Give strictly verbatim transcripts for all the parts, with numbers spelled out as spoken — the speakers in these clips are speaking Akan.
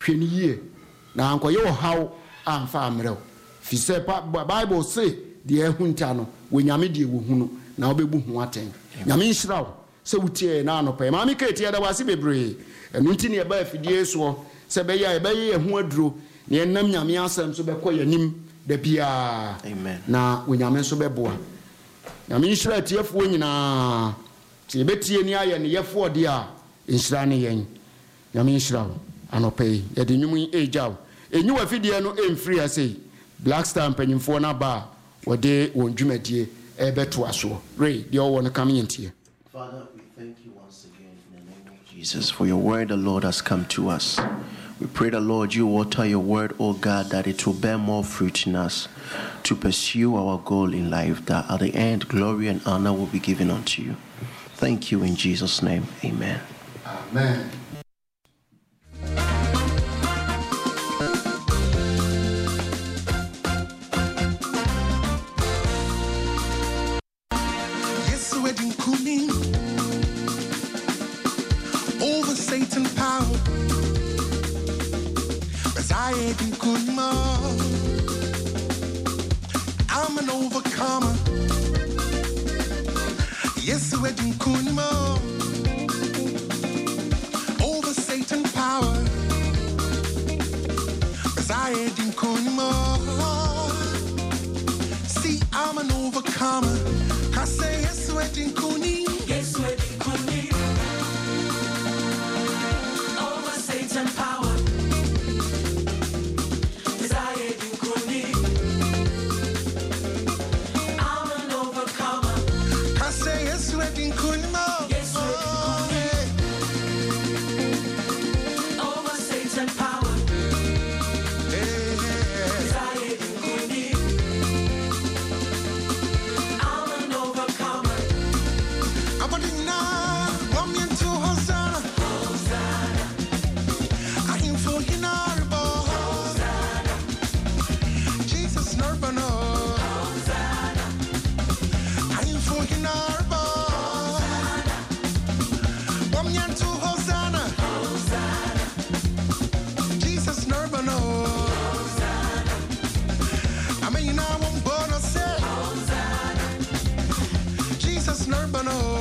hwɛ ni yie na anko ye how amfa amrɛw fi sɛ Bible say de ehu nta no wo nyame de wo hunu na obebu hu aten nyame nhyira wo sɛ wutie na anɔpa ma me ka tie da wase bebree ɛno nti ne ba afidie so sɛ bɛyɛ a bɛyɛ ehu aduro ne enam nyame asɛm so bɛkɔ yanim da bia amen na wo nyame so bɛboa nyame nhyira tiefo nyinaa tie betie ni ayɛ ne yɛfo de a nhyira ne yɛn nyame nhyira wo anɔpa yi yɛde nwum ejaw enyu afidie no emfiri ase Black Star mpanyimfo na ba wode won dwumadie ebeto aso Ray de owo no kam yentie. Father, we thank you once again in the name of Jesus for your word. The Lord has come to us. We pray the Lord you water your word, oh God, that it will bear more fruit in us to pursue our goal in life, that at the end glory and honor will be given unto you. Thank you in Jesus' name. Amen. Amen. Over Satan power, as I ain't good more. I'm an overcomer. Yes, we're doing good more. Over Satan power, as I ain't good more. See, I'm an overcomer. I say yes, we're doing good. Yes, we're doing good. Over Satan power, as I am good. I'm an overcomer. I say yes, we're doing good. Yes, we're doing good. Over Satan power, as I am good. I'm an overcomer. I'm a deny, want me into Hosanna. Hosanna. I am for Hinarbo. Hosanna. Jesus Nurbano. Hosanna. I am for Hinarbo. Hosanna. Want me into Hosanna. Hosanna. Jesus Nurbano. Hosanna. I mean, I won't burn a say. Hosanna. Jesus Nurbano.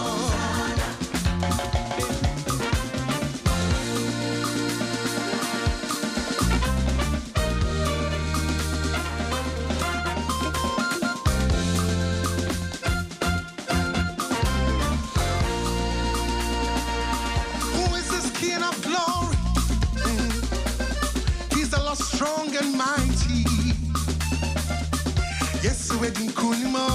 Who is this King of glory? Mm. He's a lot strong and mighty. Yes, we're doing Kunimo.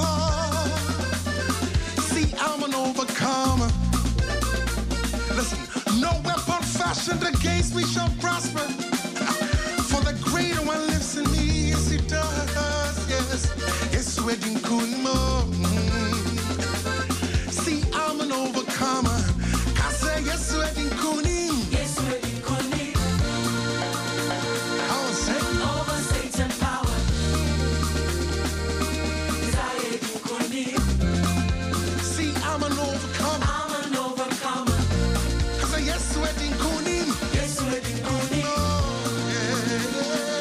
See, I'm an overcomer. Listen, no weapon fashioned against me shall prosper. For the greater one lives in me, yes, it does. Yes, yes, we're doing Kunimo. See, I'm an overcomer. I say, yes, we're doing Kunim. Yes, we're doing Kunim. I'll say, over Satan power. As I am doing Kunim. See, I'm an overcomer. I'm an overcomer. I say, yes, we're doing Kunim. Yes, we're doing Kunim.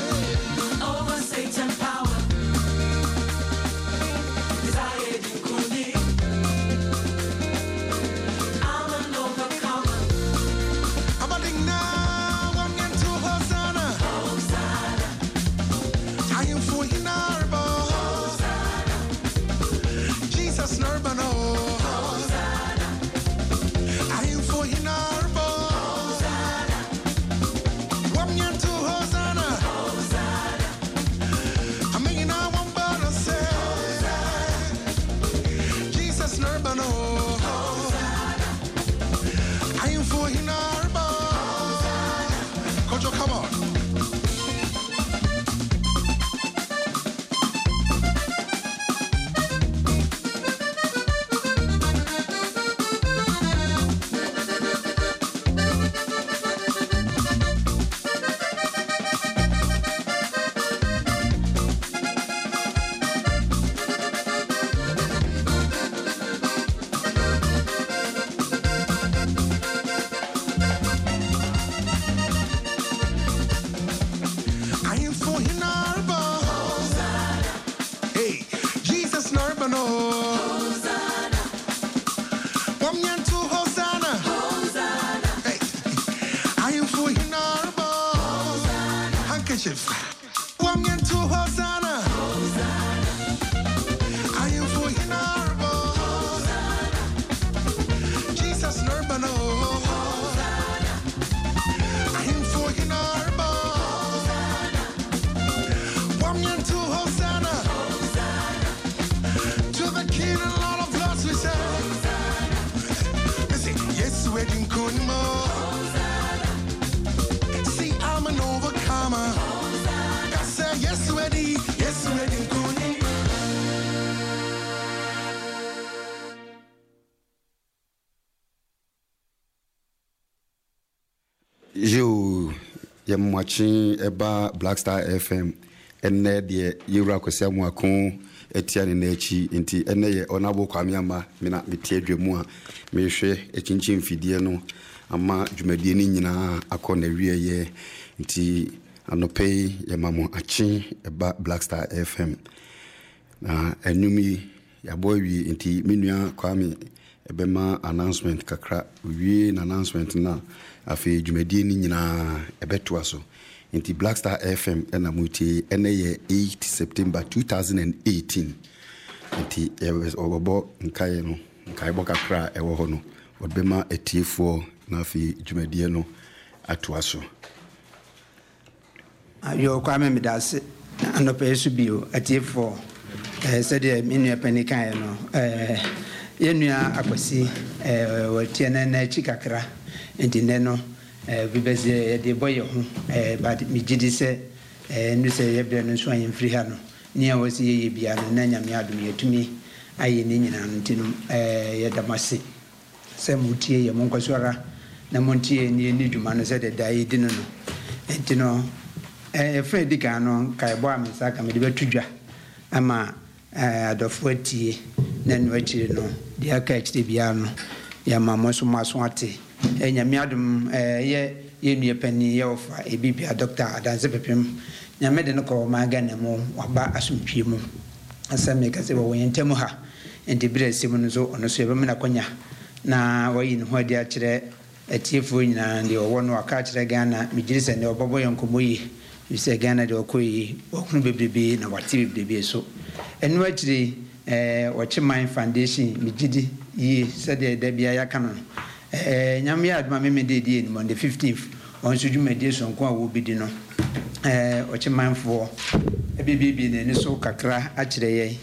Over Satan power. As I am doing Kunim. for in our handkerchief. One and two Hosanna. I am for in our Jesus Nurbano. I am for in our one and two Hosanna. To the King and Lord of Lords we say. Listen, yes, wedding kunmo. See, I'm an overcomer. I say yes, ready, yes, wedding kunmo. You, you're watching about Black Star F M, and there the Yura Kosamuakon, Etienne Nechi, Inti, and the Honorable Kwamiama, Mina, Mitiedre Mua, Meshe, Echinchim Fidiano, Ama, Jumedini, Akon, a real year, Inti, Anope, Yamamu Achin, about Black Star F M. Na, Enumi, Yaboy, Inti, Minia, Kwami, Ebema announcement, Kakra, we an announcement now. Afi jumedi ni nyina ebeto so nti Black Star F M na muti ene ye eighth September twenty eighteen nti obobo nkae no nkae boka kra ewo ho no odbema etiefo na afi jumedi no ato so ayo kwa me medase anope esu bio etiefo eh sede minu panikan no eh yenua akwasi eh watie na na chikakra enti neno eh bibeze de boye ho eh but mi gidi se eh nu se ye bre no so ayen free ha no ni a wasi ye bia no na nyame adom yetumi aye ni nyina no ntino eh ye damase se mutie ye monkosora na montie ni ni dwuma no se de dai di no no enti no eh fredi ka no kai bo amisa ka me de betudwa ama eh adofo atie na no akire no de aka akire bia no ya mamoso maso ate enyame adom eh ye ye nue pani ye ofa ebibia doctor adanse pepem nyame de no ko ma ga na mu waba asomtwie mu asame ka se wo yentemu ha enti bire sim no so ono so ebe me na konya na wayi no hodi a kire atiefo nyina de owo no aka kire Ghana migiri se ne obobo yonkomo yi ise Ghana de okoyi okunu bebrebe na wati bebrebe so enu akire eh Wachiman Foundation migidi yi se de da bia ya kanu eh nyame ya aduma me de die ni on the fifteenth on so dwumadi so nko a wo bidi no eh Wachiman fo ebibibi ne ni so kakra a kire ye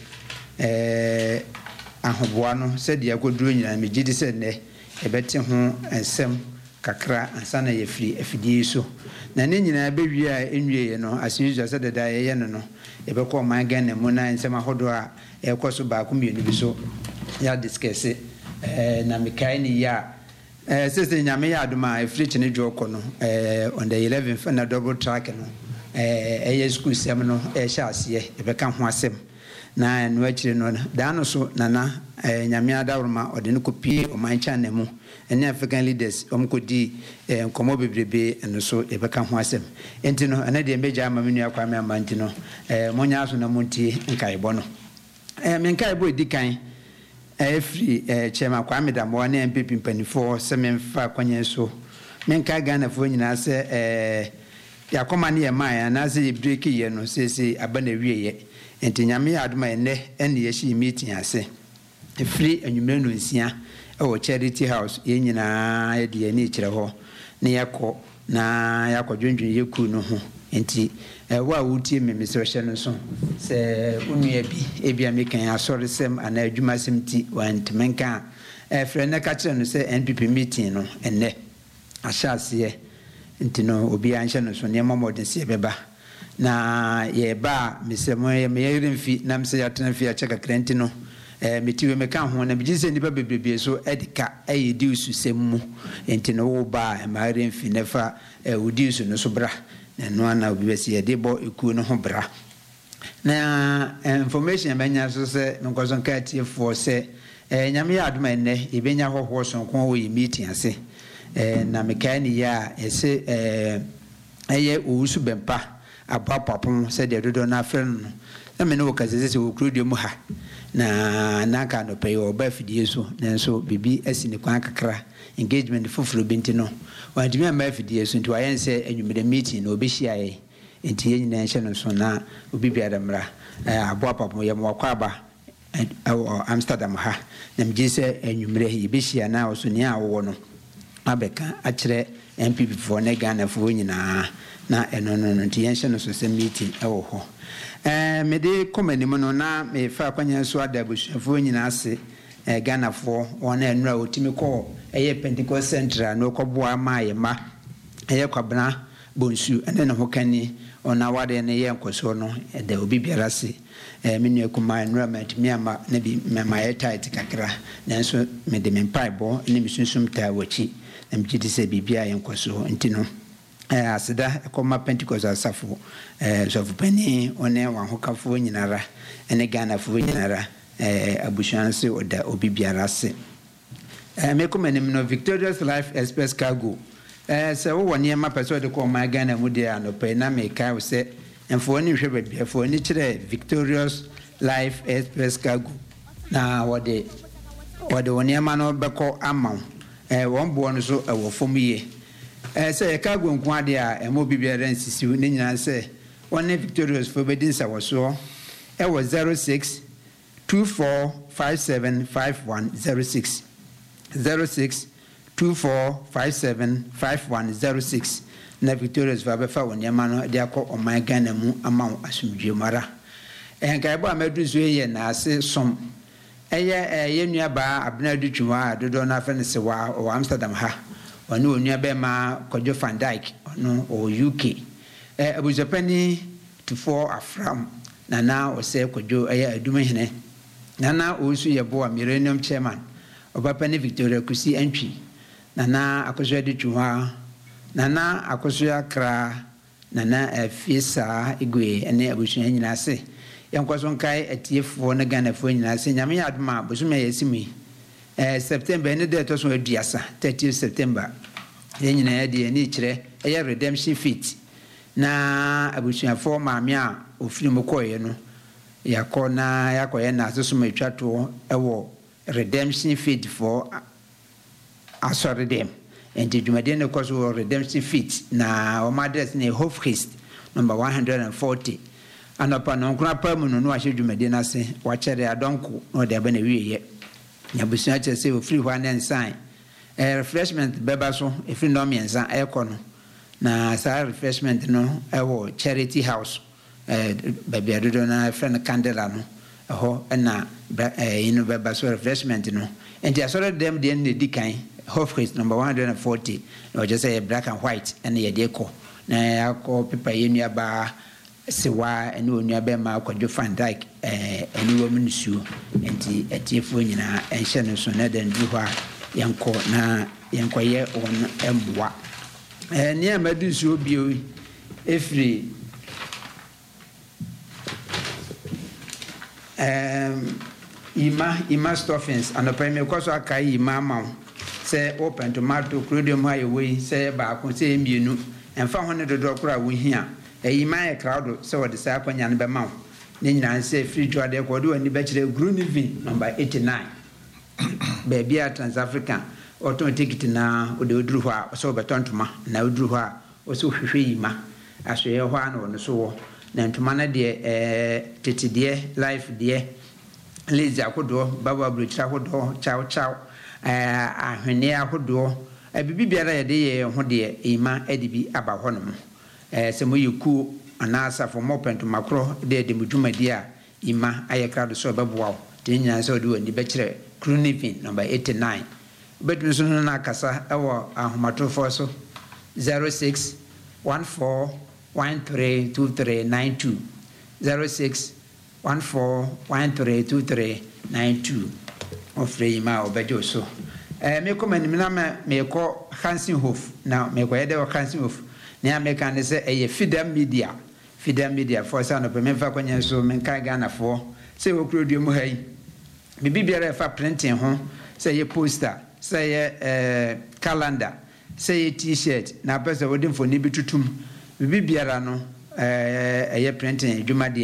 eh ahoboa no se de akoduro nyina migidi se ne ebete ho ensem kakra ansa na ye firi afidie so na ne nyina be wi a enwie no asinju se de da ye no no ebekọ man Ghana mu na ensem ahodo a ekoso ba ko mienu bi so ya discuss eh na mikai ni ya eh sese nyame ya adoma efiri chine dwoko no eh on the eleventh na double track no eh eye school sem no e sha ase ebeka ho asem na no akire no da no so nana eh nyame adawroma ode no kopie o man channel mu ene African leaders om kodi eh nkomo bebrebe eno so ebeka ho asem enti no ana de meja ama menu akwa me amanti no eh monya so na montie nkai bo no eh me nkai bo edikan eh free eh chema kwa me da mo na M P P mpanifo se me mfa kwanye so me nkai Ghana fo nyina se eh yakoma ne ye man na se ye break ye no se se abana wieye enti nyame adoma ene ene ye shi meeting ase free anwumre no nsia o Charity House ye nyina ye de ani kire ho ne yakọ na yakọ dwendwen yeku no ho enti wo a wutie me mesrehye no so se unua bi ebia mekan asori sem ana adwuma sem ti wantmenka e frɛ na ka kire no se N P P meeting no enne ahyase enti no obi anhye no so ne mamodin se beba na ye ba mesemo ye me yiremfi nam se yatena fi a cheka krenti no eh metiwe meka ho na bigise nipa bebrebe so edika ayedi usu semmu enti no wo ba ma yiremfi nefa udi usu no so bra na no ana obi besi ye de bo eku no ho bra na information banya so se nkoso nka tie for se eh nyame ya adoma enne ebenya hoho so nko wo yi meeting ase eh na meka ni ya ese eh eye usu bempa abapapon se de dodo na afre no na me no kase se wo kuro mu ha na na ka no pay o ba fidie so nanso bibi asi ne kwan kakra engagement foforo binti no wantimi ama fidie so nti wayen se anwumere meeting no obehia ye nti yen nyina nhye no so na obi biara mra abo apapọ ye mo kwaba Amsterdam ha na mje se anwumere hi behia na oso ne awo no abeka akire M P P for ne Ghana fo nyina na eno no no nti yen nhye no so se meeting ewo ho eh me de komani mo no na me fa kwanya so adabushafo nyina ase eh Ghana fo wona enura otimi ko eye Pentecost Central no koboa maaye ma eye kwabna bonsu ene no hokani ona wade ne ye nkoso no de obi biara se eh menu ekuma enura matimi ama na bi memaye tight kakra nanso me de me mpaibo ne misunsum ta wachi na mjidi se bibia ye nkoso ntino eh asida ekoma Pentecost asafo eh sofu pani one wa hokafo nyinara ene Ghana fo nyinara eh abushanse oda obi biara se eh mekoma nim no Victorious Life Express Cargo eh se wo woni ma person de ko ma Ghana mu de anope na me kai wo se enfo ni hwe ba bia fo ni kire Victorious Life Express Cargo na wode wode woni ma no beko amaw eh won bo no so e wo fom ye eh se cargo nko ade a emo bibiara nsisi ni nyina se woni Victorious fo bedin sa wo so e wo zero six two four five seven five one zero six zero six two four five seven five one zero six na Victorious va befa wonyama no de akọ oman Ghana mu ama asumdwe mara en kai bo amadu so ye na ase som eye ye nua ba abna dutwa dodo na fa ne se wa o Amsterdam ha oni onua be ma Kojo Van Dijk ono o U K eh abu Japani to four afram na na o se Kojo eye aduma hene nana osu ye bo Millennium Chairman Obapani Victoria Kusi entry nana akoso de twwa nana akoso akra nana afisa igwe ene abusu nyina se yankwaso nkai atiefo na Ghana fo nyina se nyame yadoma bosume yesimi eh September ne de to so aduasa thirtieth September yenyina ya de ni kire eye redemption feast na abusu afo maame a ofiri mo koye no yakona yakoye na so so atwato ewo redemption feast for asori dem enti jumade ne koso redemption feast na o address ne Hofgeest number one hundred forty anopa no nkura pamu no no ahye jumade na se wa kere adonko no de ba na wiye nya busu ache se o free one and sign eh refreshment beba so e free no mienza e kono na sa refreshment no e wo Charity House eh baby adodo na friend Candela no ho na eh inu beba so refreshment no enti asore dem de ne dikan Hofgeest number one hundred forty no just say black and white and ye de ko na yakọ paper yenu aba sewa ene onua be ma Kojo Van Dijk eh ene wo mnusu enti etiefo nyina enhye no so na den du ha yanko na yanko ye on emboa eh ne amadu so bio efri um ima ima stuffings anopa me kwaso akai ima ma say open tomato crudium high way say ba ko say mienu emfa hone dodo kura wo hia eyi man crowd so what say akwanya ne be ma ne nyina say free to ade ko do ani be kire Groeneveen number eighty-nine baby at Trans-African automatic ticket na o de oduru ho a so betontoma na oduru ho a o so hwehwe yima aso ye ho ana no so wo na ntoma na de eh tete de life de lazy akodo baba brucha akodo chow chow eh ahwene akodo abibi biara ye de ye ho de ima edibi aba ho no eh se mo yiku anasa for mo pento makro de de mudwumadi a ima ayekra so beboa de nyina so de wani be kire Groeneveen number eighty-nine betu so na kasa ewo ahomatofo so zero six one four one three two three nine two zero six one four one three two three nine two ofrei ma obejo so eh me komani na me ko Hansenhof na me ko yede Hansenhof na America ne se eye Freedom Media Freedom Media for sa no pe me fa kwanya so me kan Ghana fo se wo produce mu hai me bibiara fa printing ho se ye poster se ye eh calendar se ye t-shirt na pesa wodi mfoni bitutum me bibiara no eh eye printing dwuma de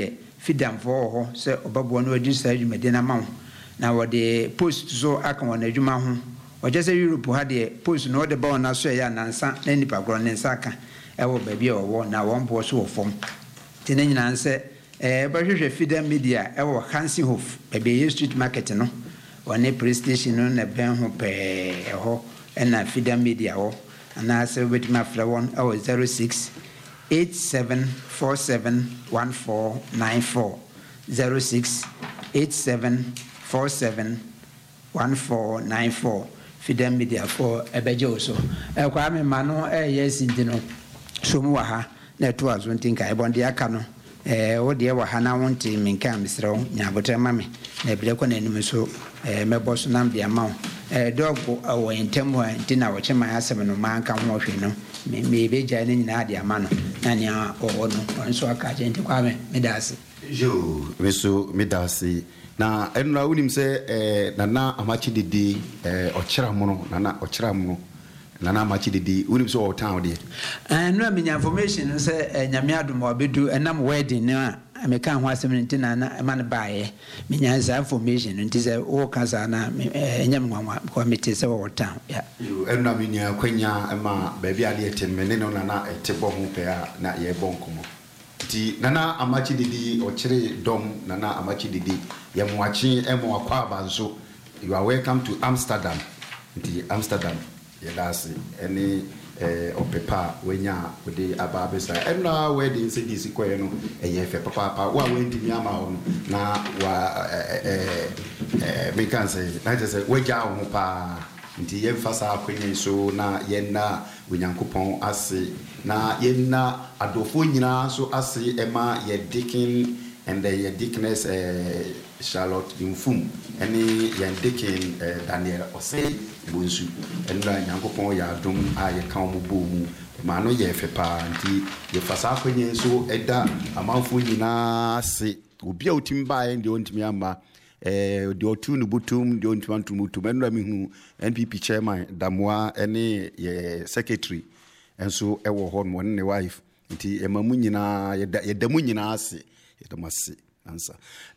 fidam for ho se obabo no adi sa adwumade na ma ho na wode post so aka won adwuma ho oje se Europe ha de post no de ba won aso ya nansa na nipa gro ne nsa aka e wo ba bia wo na won bo so wo fom tene nyina nse eh ba hwehwe fidam media e wo Hansenhof ba be street market no one police station no na ben ho pe ho na fidam media ho ana se with my fla one oh zero six eight seven four seven one four nine four zero six eight seven four seven one four nine four fidam media for ebejo so e kwa me ma no e yes ndino so mu wa ha na to azo ntinka e bonde aka no eh wo de wa ha na wonti minka misro nya botre ma me na bile ko na anim so eh mebo so nam de ama eh dog awo entemu ntina wo chema asem no ma nka ho hwe no me me beja ne nyina de ama no na nya o no nso aka je nti kwa me medase jo meso medase na enra unim se eh nana amachi didi eh ochira mu no nana ochira mu nana amachi didi unim so o town de eh no me information se nyame adom obedu enam wedding na ameka ho asem ntina na ma ne baaye me nya za information nti se o kaza na enyam nwanwa ko meti se o town ya enra me nya kwanya ma ba bia de etem me ne no nana etebo ho pe a na ye bonkomo ti nana amachi didi ochire dom nana amachi didi ye mwachi emo akwa abanzo you are welcome to Amsterdam ti Amsterdam ye dasi any eh opepa wenya wode ababesa enna wedding se disi kwaye no eye fe papa papa wa wendi mi ama ho na wa eh eh me kan say na je say weja ho pa nti ye mfasa akwenye so na ye na wenyankopon ase na ye na adofo nyina so ase ema ye dikin and the ye dickness eh Charlotte Infum any ye dikin eh, Daniel Osei bonsu enra nyankopon ya dum a ye kan mo bomu ma no ye fepa nti ye fasa akwenye so eda amanfo nyina ase obi a otimba ye ndi ontimi ama eh de otu no butum de ontimi antum butum enra mi hu N P P chairman Damoa ene ye secretary enso ewo ho no ne wife nti emamu nyina ye damu nyina ase ye damase answer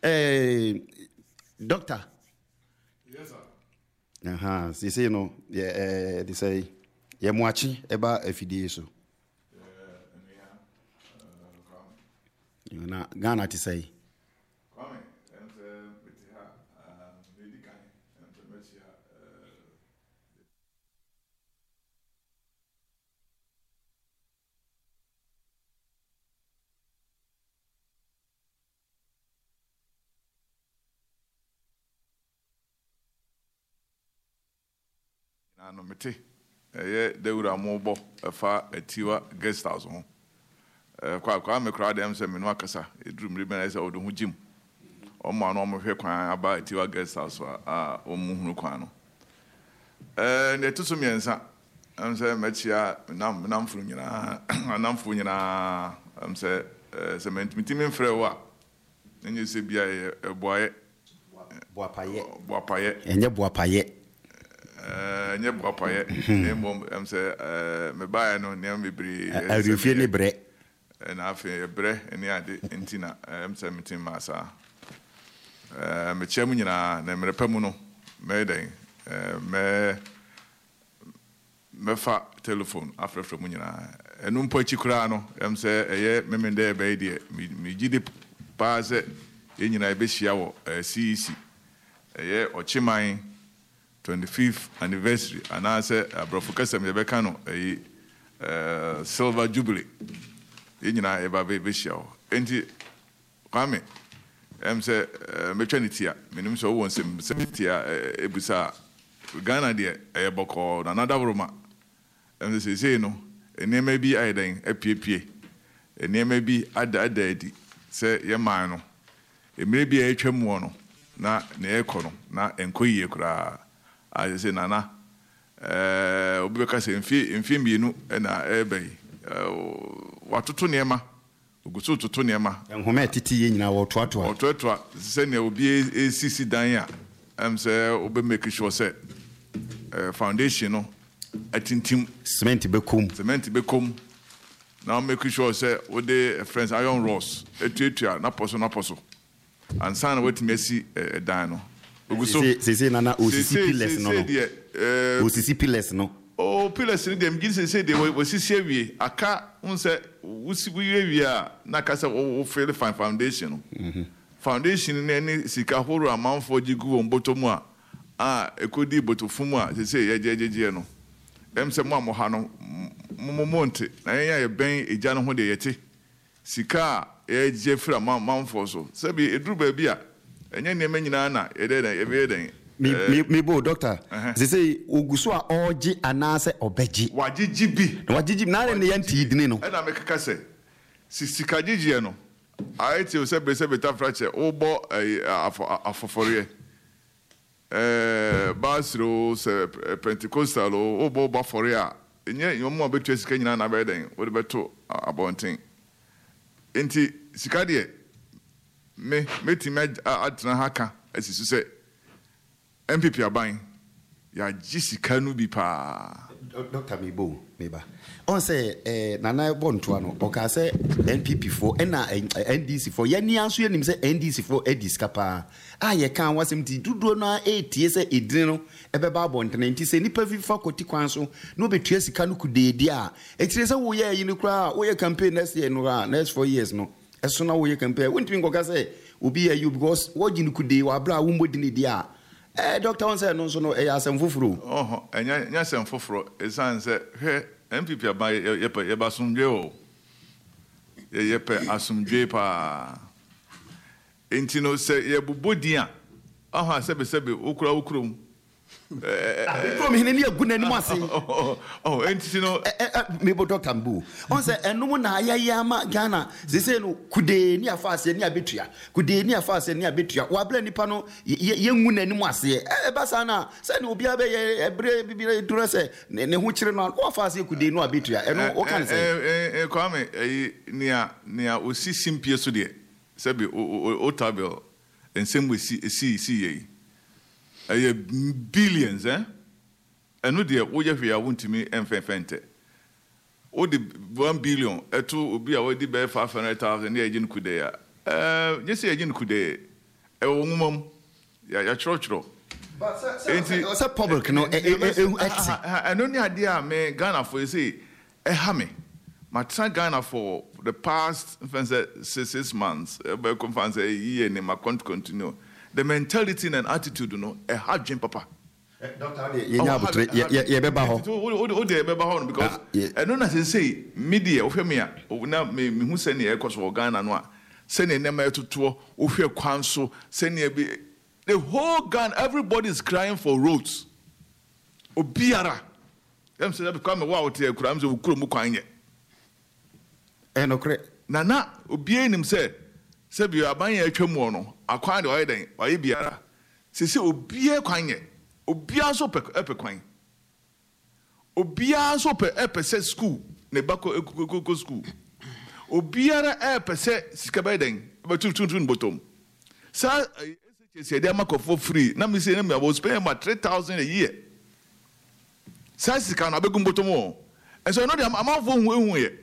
eh doctor. Yes sir. Aha, si say no, yeah, eh, they say, yeah, mwachi eba efidie so. You na Ghana to say. Come, and with her, lady Kanye, and to meet her. No mete eh dewura mobo fa atiwa guest house ho eh kwa kwa me kra dem se me no akasa edrum ri me se odo hu jim o ma no mo hwe kwan aba atiwa guest house a o mu hunu kwan no eh ne tutu miensa am se machia nam nam furu nyina nam furu nyina am se se mentimi mfre wa enye se bia e boaye boapaye boapaye enye boapaye eh nye boapaye emo am se eh me bae no ne mebri arifie ne bre na afi bre eni ade entina am se metin masa eh me chemu nyina na mrepamu no me den eh me me fa telephone afrefre mu nyina enu mpo chikura no am se eye memende be de mi gidi pa se enyina be hia wo C E C eye ochiman twenty-fifth anniversary and I say abrofo kasem ye beka no eh uh, silver jubilee yenyina e ba be be hia wo enti kwame em say metwanitia menim so won sem semitia ebusa Ghana de e boko na nada broma em say say no enema bi aiden epiepie enema bi ada ada adi say ye man no emire bi a etwam wo no na na ekọ no na enkoyie kura I say nana eh obi beka se mfi mfi bienu na ebe watoto niema oguso toto niema enhome titi ye nyina wo toatoa otoatoa se ne obi esisi dan a am say obi make sure say foundation no atintim cement bekom cement bekom now make sure say we dey friends iron rods etuatua na poso na poso ansa na watumi asi dan no oguso se se nana osisi pillars no no osisi pillars no o pillars ni dem gin se se de osisi awie aka unse usi wie a na ka se o fail fine foundation no mhm foundation ni ni sika horo amanfo gigu won botomu a a ekodi botofumu a se se ye jejeje no em se mo amoha no mo monte na yen ya ben eja no ho de yete sika e je fra manfo so se bi eduru ba bi a enye ne manyina na ede den ebe den me me bo doctor ze say oguso a oji anase obeji wagigi bi wagigi na ne yanti dini no e na me kaka se sika gigi no aiti o se be se beta frache obo afofore eh basro se pentecostal obo obo fore a enye yomo betu sika nyina na be den wo de beto abonten enti sika de me meti me atena haka asisu se M P P aban ya jisika nu bi pa Doctor Mibo meba on say eh nana bonto no o ka say N P P for na N D C for ye ni anso ye nim say N D C for ediska pa ah ye kan wasem ti dudo na eighty say edin no ebeba bontene nti say nipa fi fakoti kwan so no betua sika no kudedi a ekire say wo ye yi no kra wo ye campaign next year no ah next four years no eso na wo ye campaign won't we go ka say obi ya you because wo gi no kudedi wa bra wo mbodi ni dia eh doctor on say no so no e asem foforo oh enya nya asem foforo esan say he M P P aba ye pa ye ba sumdwe o ye ye pe asumdwe pa enti no say ye bubodi a aha sebe sebe okura okurum eh from hene ne aguna ni ase oh enti no me bo doctor Mbu on say enum na ayaya ma Ghana ze say no kude ni afase ni abetua kude ni afase ni abetua wa bla nipa no ye ngu na ni ase e ba sa na say no obi abe ye ebre bibire duro say ne ho kire no wa afase kude no abetua e no o kan say eh eh kwame eh nia nia osi simpie so de sabi o tabel ensem we si si si ye eh billions eh enu de wo ye hwe a wontimi enfefente o de one billion eto obi a wadi be five hundred thousand ne agin kude ya eh yesi agin kude e wo ngumom ya ya chrochro but say say public no e enu ni ade a me Ghana for say e ha me matsa Ghana for the past six, six months be conference e year ne ma continue the mentality and attitude no e ha dwen papa doctor ye nya abotre ye ye beba ho o de beba ho because e no na say media o hwe me a na me hu se ne e koso Ghana no a se ne ne ma etoto o hwe kwan so se ne be the whole Ghana everybody is crying for roads obiara em se be come wa o te akura am se okuro mu kwan ye e no kre na na obie nim se se bi aban ya atwamu no akwan de o yeden o ye biara se se obie kwan ye obia so pe epe kwan obia so pe epe se school ne bako ekoko school obiara epe se sikabeden be tutun bottom sa se dey make for free na me say na me was paying about three thousand a year sa sika na begum bottom o and so no dey amount for hu hu ye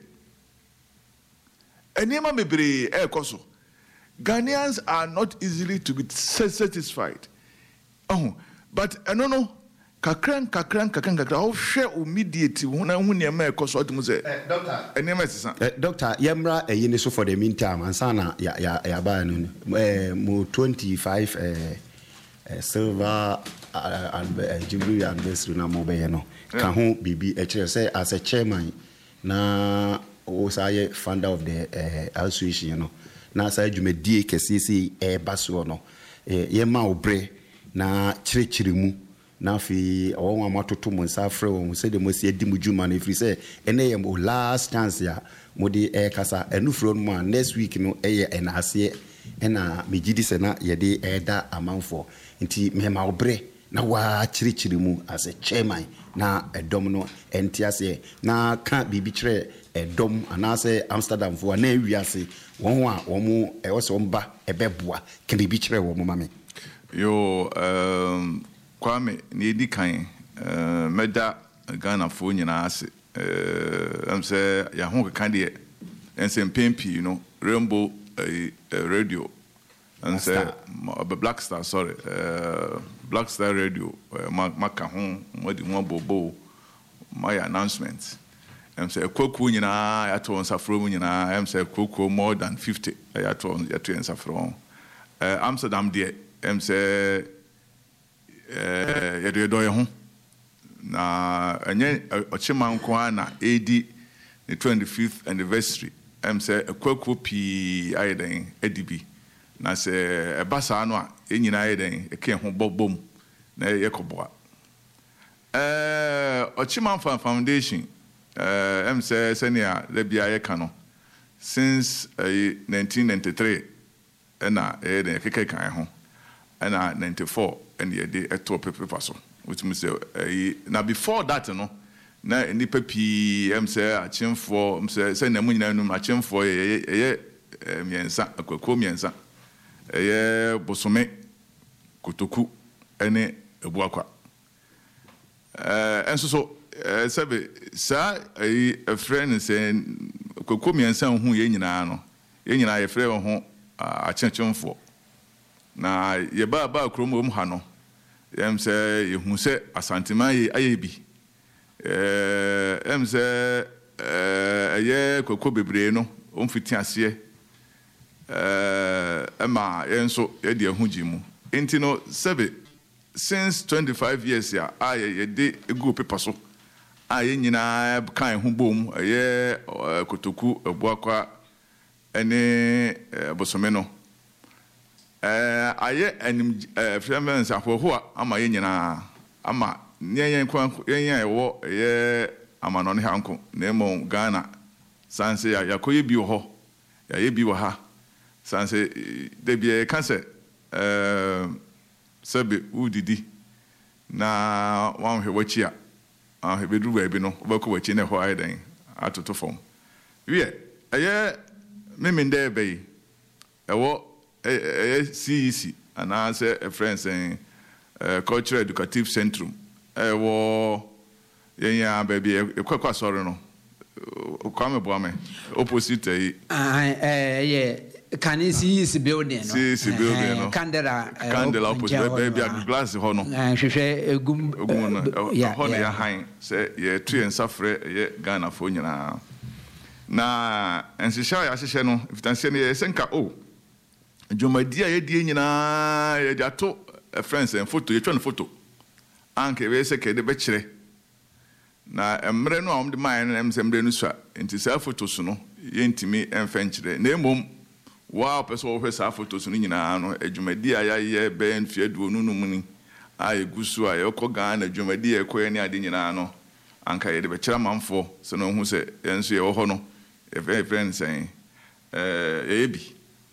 enema mebre e koso Ghanaians are not easily to be satisfied oh but I don't know kakran kakran kakran kakran how share immediate when I when you make cause what say doctor enema sisa doctor yemra eyi ne so for the meantime ansana ya ya ya ba no eh mo twenty-five eh silver and jubilee anniversary na mo be no ka ho bibi e kire say as a chairman na o say founder of the uh, association you know na say dwumedie kesisi e baso no yema obre na chirechiri mu na fi awon amatoto mo nsa frɛ wo se de mo se di mu dwuma na free say ene ye mo last chance ya mo de e kasa enu fro no ma next week no eye enase ena megidi se na ye de eda amanfo nti me ma obre na wa chirechiri mu as a chairman na edom no entiase na ka bibi kire edom anase Amsterdam fo na awiase won ho a won e wo se won ba ebeboa ka bibi kire wo mo mame yo um Kwame ni di kan uh meda Ghana fo nyina ase uh am say ya ho kan de ensem pempi you know Rainbow uh, uh, radio and say Black Star, sorry, uh, Black Star Radio, Macahon, what the one bobo, my announcement. I'm say a cocoon, you know, I told Safro, you know, I'm say cocoa more than fifty. I told you to Safro. Amsterdam, dear, I'm say, uh, you do your home. Na enye ochima nkwa na A D the twenty-fifth anniversary em say ekwaku pi ayeden edibi na se ebasa no a enyina ayeden eke ho bobom na yekoboa eh ochima foundation eh em say senior le bia ye kano since uh, nineteen ninety-three na ayeden keke kan ho na ninety-four and ye dey eto pepe so which means uh, now before that, you know, na any pepi, I'm say a chin for, I'm say say na munyina no a chin for ye ye miensa akoko miensa ye bosome kotoku ene ebuakwa eh enso so sebe sa a friend say akoko miensa hu ye nyina no ye nyina ye frɛ ho a chin chin for na ye ba ba kromom ha no em say you say asantima ye ayebi eh em say eh ye kokko bebre no omfiti ase eh ema yenso ye de ahuji mu enti no sebe since twenty-five years ya aye ye de egu paper so aye nyina kan ho bom ye kotoku ebuakwa ene bosome no eh aye anim friends ahoho ama ye nyina ama nyen kwan yen ewo ye amano ne hanko na emo Ghana sanse ya yakoye bi ho ya ye bi wo ha sanse de bi kanse eh sabe udidi na wan hwe wachi a ah hwe du ba bi no obako wachi ne ho aiden atoto fom wie aye memende be ewo C E C and answer a friend saying cultural educative centrum eh wo yenya baby e kwakwa sorry no kwame boame opposite eh eh yeah can you see this building no see this building no candela candela opposite baby a glass ho no hwehwe egum ya ho na ya han say ye tu en safre ye Ghana fo nyina na ensisha ya hyehyɛ no fitanse ne ye senka oh Jomadi a yedi nyina ye ato friends and photo ye twa photo anke we se ke de be kire na emre no am de man na em se emre no sua enti sa photos no ye ntimi emfa nkire na emom wa person wo hwesa photos no nyina no adwumadi a ye ben fieduo no no muni a egusu a ye kɔ Ghana adwumadi e kɔ ne ade nyina no anka ye de be kire manfo se no hu se enso ye wo ho no e friends eh eh ebi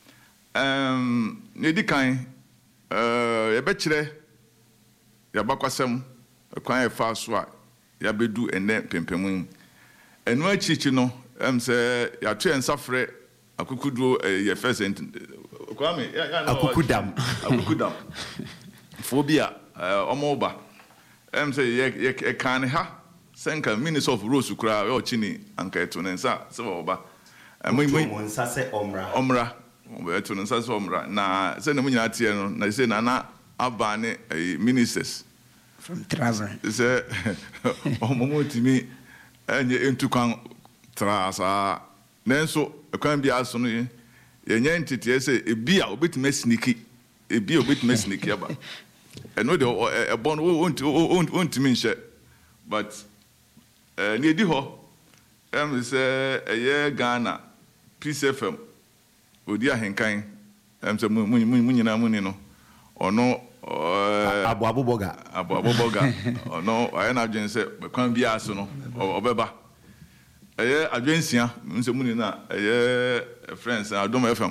um nedi kan eh ye be kire ya bakwasem kwan e fa so a ya bedu ene pempemu enu achichi no em se ya to ensafre akukuduo ye first kwame ya ya akukudam akukudam phobia omoba em se ye kan ha senka minister of rose kura o chini anka eto nensa se oba mo mo nsa se omra omra eto nensa se omra na se na munyina tie no na se na na abane ministers from travel se omomo timi enye entukan trasa nenso ekwan bia so no ye nye ntete se ebia obetime sniki ebia obetime sniki aba eno de ebon won't won't won't mean shit but eh ni di ho em se eye Ghana Peace F M odi ahenkan em se munyina muni no ono abo aboboga abo aboboga ono aye na adwen se kwan bia so no obeba eye adwensia nse muni na eye friends Adom F M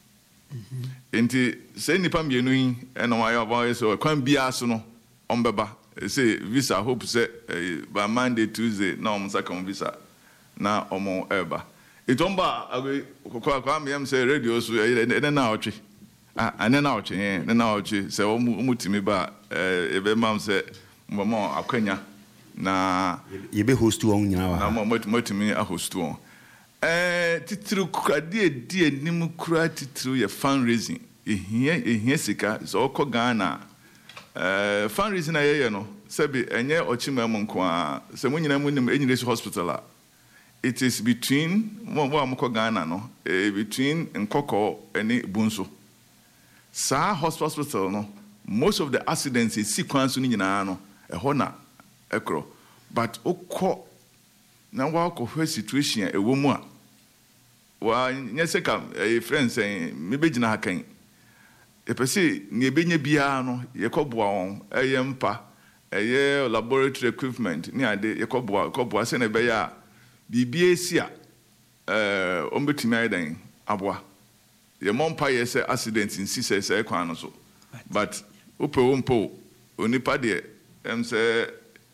enti se nipa mienu yi eno aye oba so kwan bia so no ombeba say visa hope say by Monday Tuesday na om second visa na omo eba itomba kwa kwa me am say radio so e na otwe ah ane na otwe e na otwe say omutimi ba e be mam say mama akwanya na ye be host on nyina wa na motimi a host on eh titru krade die nim kura titru ye fundraising ehia ehia sika so okọ Ghana eh fundraising ayeye no sebi enye ochimam nko a se munyina munim Enyiresi hospital. It is between mo mo amko Ghana no eh, between Nkoko and Bunso. Sa hospital no most of the accidents is sequence ni nyina no e ho na ekro but okọ na wa ko situation e wo mu a wa nyeseka e friends eh me begina hakan e pese ni ebenya bia no ye koboa won eye mpa eye laboratory equipment ni ade ye koboa koboa se na be ya bibia si a eh ombetimi adan aboa ye mompa ye se accident in sise se kwan no so but upe wompo onipa de em se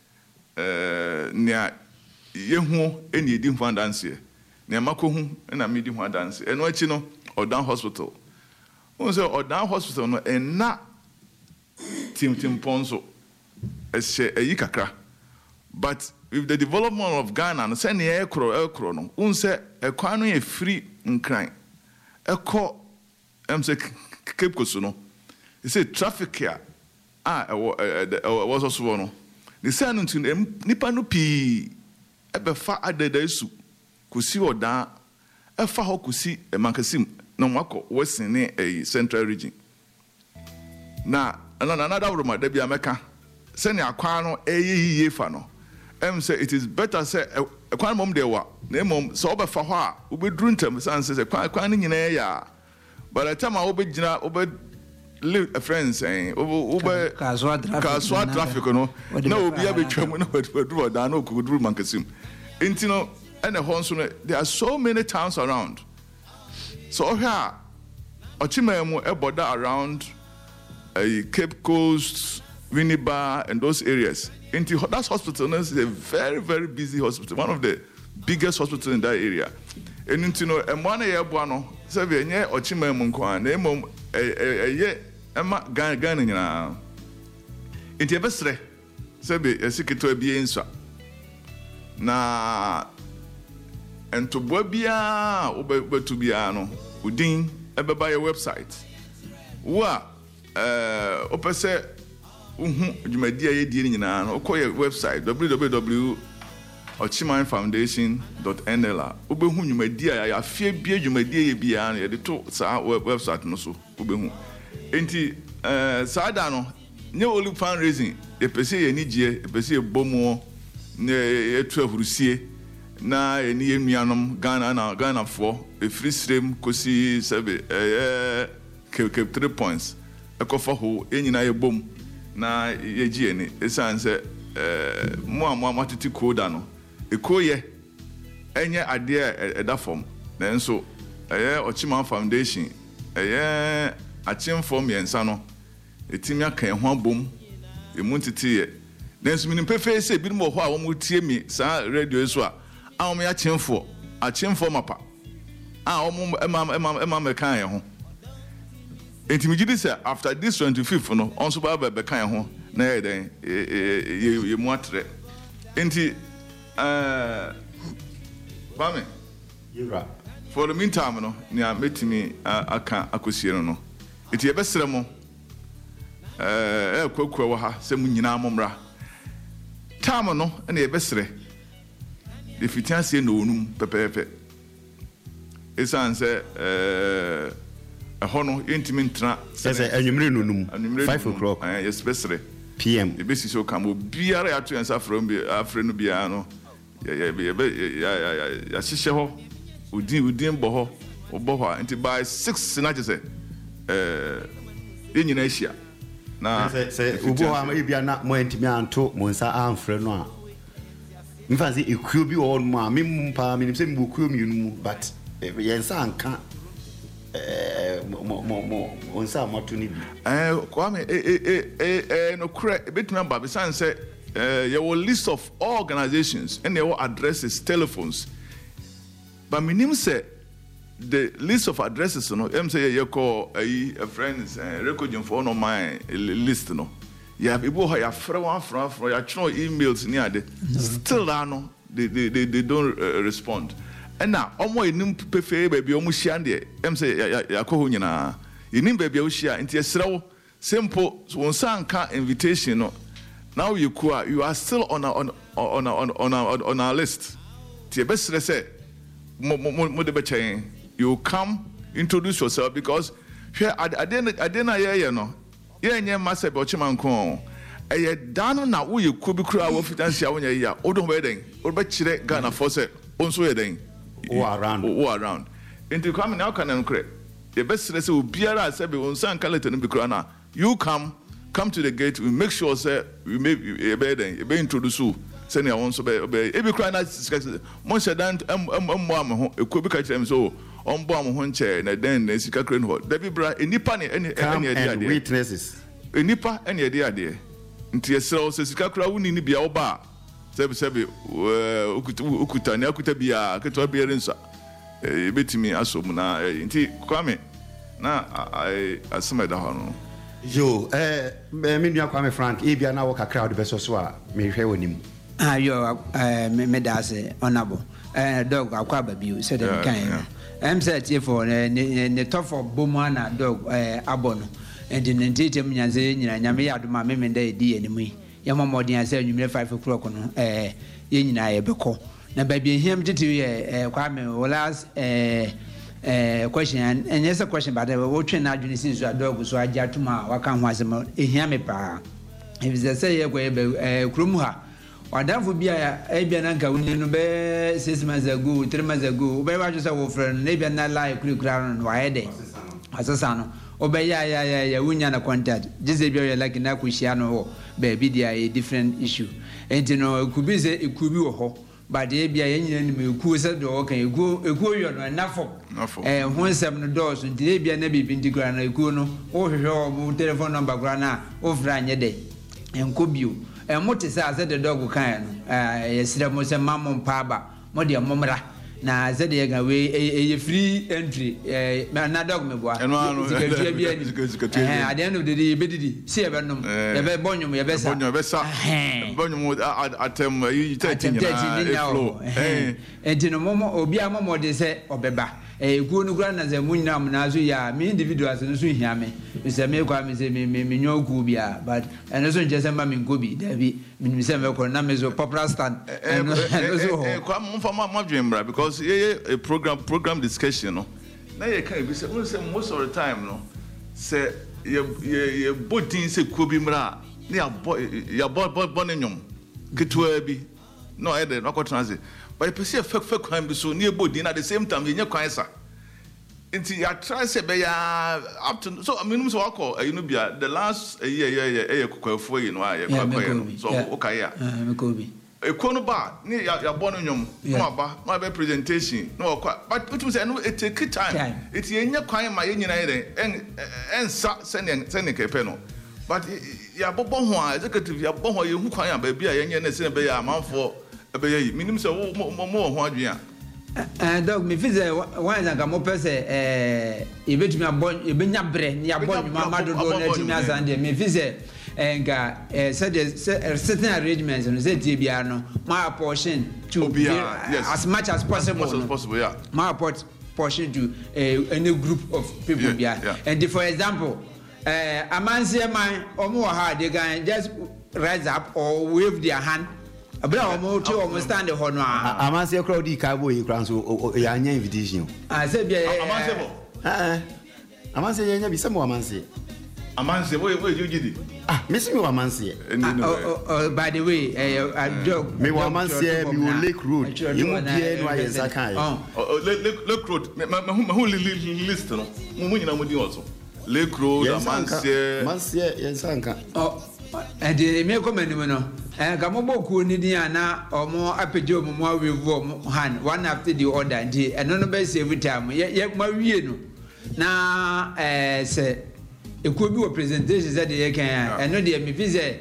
eh nia yehu eni edi ho dance ne makohu na medi ho dance eno achi no Odan hospital on say Odan hospital no ena tim tim ponso ese ayi kakra but with the development of Ghana no say ne ekro ekro no on say ekwan no e free nkran ekọ em say Cape Coast no he said traffic here ah was also one the say no nipa no pi ebe fa adeda su kusi Odan efa ho kusi Mankasim no wako western ne central region na another room da bia meka say ne akwan no eyiye fa no em say it is better say akwan mom de wa na mom so obefa ho a obeduru ntem san say kwan kwan nyina ya by the time obegina obe live friends saying obe kaswa traffic kaswa traffic no na obi abetwam na waduru Odan no kuduru Mankasim intino and the horns there are so many towns around. So here, Ochimemu eboda around uh, Cape Coast, Winneba, and those areas. Into that hospital is a very, very busy hospital, one of the biggest hospitals in that area. And into no, and one year buano, seven year Ochimemu kwan, name a year, Emma Gan na. Into a bestre, sebe a secretary be insa. Na and to Bobia Ube to Biano, Udin, ebe by a website. Wa uh opese uhu jumedia ye di nyina no call your website w w w dot ochiman foundation dot n l. Ube hu jumedia ya fie bia jumedia ye bia no ye de to sa website no so ube hu. Enti uh sada no nye only fundraising e pese ye nigye e pese ye bomo ne etu ahurusie na eni enuanom Ghana na Ghana for a free stream kosi sebe eh ke three points ekofa ho enyina ye bom na ye gie ni esan se eh mo amo amatiti koda no ekoye enye ade eda form na nso eh Ochiman Foundation eh achim form yensa no etimi aka ho bom emuntiti na nso minim pefe se bi mo ho a wo mo tie mi sa radio so a a me achimfo achimfo mapa a omo ema ema ema me kan ye ho entimi gidi say after this twenty-fifth no onso ba be kan ye ho na ye den ye mu atre enti eh bame yira for the meantime no ni a metimi aka akosiere no enti ye besere mo eh ekwakuwa wa ha se mu nyina momra time no na ye besere the fitianse no onum pepepe esan se eh ahono intimi ntra say anwumre no num five o'clock eh yes besere pm e besi so kam obiara ya to yansa from bi afre no bia no ya ya ya ya ya hihye ho udin udin bo ho obo ho anti by six na je say eh yenyina ahia na say ubo ha ma bia na mo antimi anto mo nsa amfre no a mfanzi ekuo bi wo ma mempa menim se mbukuo mienu but yensa anka eh mo mo mo onsa mato ni bi eh kwame eh eh eh no kure betumi ba be san say eh your list of organizations and your addresses telephones but menim say the list of addresses no em say you call a friends recording for no my list no yeah, people who are from one from from your emails near the still no they they they, they don't uh, respond. And now omo enim pefe baby omo hia de em say ya ya ko nyina yɛnim baabi a wohyia nti ɛserɛ wo simple wo nsa nka invitation no now you are you are still on a, on on on on on, on our list ti yɛbɛserɛ sɛ mo mo mo de bɛkyɛn you come introduce yourself because hwɛ ade ade na yɛyɛ no yɛnyɛ masa bɛ ɔkyema nko ɛyɛ dan na woyɛ kuo bi kura wo fitansi a wonya yi a wodo bɛ den wo bɛkyerɛ Ghana for sɛ onso yɛ den wo around wo around into come now can nkre the best say obiara say be onsan kalete no be kura na you come come to the gate we make sure say we make e be den e be introduce you say na won so be e be kura na mo shedan am am am ho ekuo bi ka kire me so on bo am ho nche na den na sika kure no da bi bra enipa ne eni eni ade ade witnesses enipa eni ade ade nti esra o sika kura woni ni bia wo ba sebe sebe ukuta ukuta ne akuta bia keto bia rensa e betimi asom na nti kwame na asema da ho no yo eh me nua Kwame Frank e bia na wo kakra wo beso so a me hwe wonim ah yo eh me da se honorable eh dog akwa babiu said dem kan em set here for ne tofo bomu na dog eh abono and the ntitem nyanze nyina nyame yadoma me me da edi animu yamma modin ase anwumre five o'clock no eh ye nyina ye beko na baby him titi ye Kwame last eh eh question and yes a question but we train na adwene sin so dog so agya tuma waka ho asem ehia me pa if they say ye go eh krum ha wadanfo bia e bia na nka woni no be six months ago three months ago be wa just wo friend na bia na lie kuri kura no wa hede asasa no obeya ya ya ya wunya na contact jize bia ya like na kuhia no be bi dia a different issue enti no kubi ze ekubi wo ho but e bia ya nyina ni meku se do o kan egu egu yo no nafo eh ho nsem no do so enti e bia na bibi ndigura na egu no wo hwehwe o mo telephone number gura na o fra nye de enkobio e mote se ase de dog kan no eh yesira mo se mammo mpaba mo de momra na ze de ga we e free entry eh na dog me boa zikatua bia ni eh at the end of the day bedidi se e be nom e be bonyum e be sa bonyum be sa bonyum atem yi thirteen na flow eh entino momo obi amomo de se obeba eh gu no gura na ze munyina am na so ya me individuals no so hia me se me kwa me se me me nyogu bia but eno so nje se ma me ngobi da bi me se me ko na me so popular stand eno so eh kwa mo fa ma dwembra because ye a program program discussion no na ye kan bi se we say most of the time no say ye ye bodin se ko bi mra na ya bo ya bo bo ne nyom ketwa bi no e de no ko transit but you see fake fake crime bi so na bodin at the same time ye nya kwan sa nti ya try say be ya up to so I mean so akọ you know bia the last year year eh kokofo yi no aye kokọ so okay ya me ko bi ekono ba ni ya ya bọ no nyom no ba no be presentation no kwa but it say no it take time it yenya kwan ma ye nyina ye en ensa sene sene kepe no but ya bobo ho a executive ya bobo ho ye hu kwan ya ba bia ye nye na sene be ya amanfo be ye minim say mo mo ho adwen eh dog me fize one na mo pese eh ebetumi abon ebenya bre ni abon nyuma madodo na timi asande me fize enga eh said certain arrangements no say tie bia no my portion to be yes. as much as possible as, much as possible yeah my portion to uh, any group of people yeah, bia yeah. And for example eh uh, amanse man omo ha they can just rise up or wave their hand abra omo to omo stand ho no a amanse crowd di ka boy kran so ya anya invitation ah say bia amanse bo eh amanse ya nya bi samo amanse amanse boy boy you gidi ah missing me amanse by the way eh dog me amanse me wo Lake Road you mo bia no aye sakai oh Lake Road me me hu list no mo nyina mo di also Lake Road amanse amanse yensanka oh and the me come ni no eh ga mo boku ni dia na omo apeje omo mo awevu omo hand one after the other and eno no be save time ye ma wie no na eh se ekuo bi wo presentation said ye kan eno de me fi se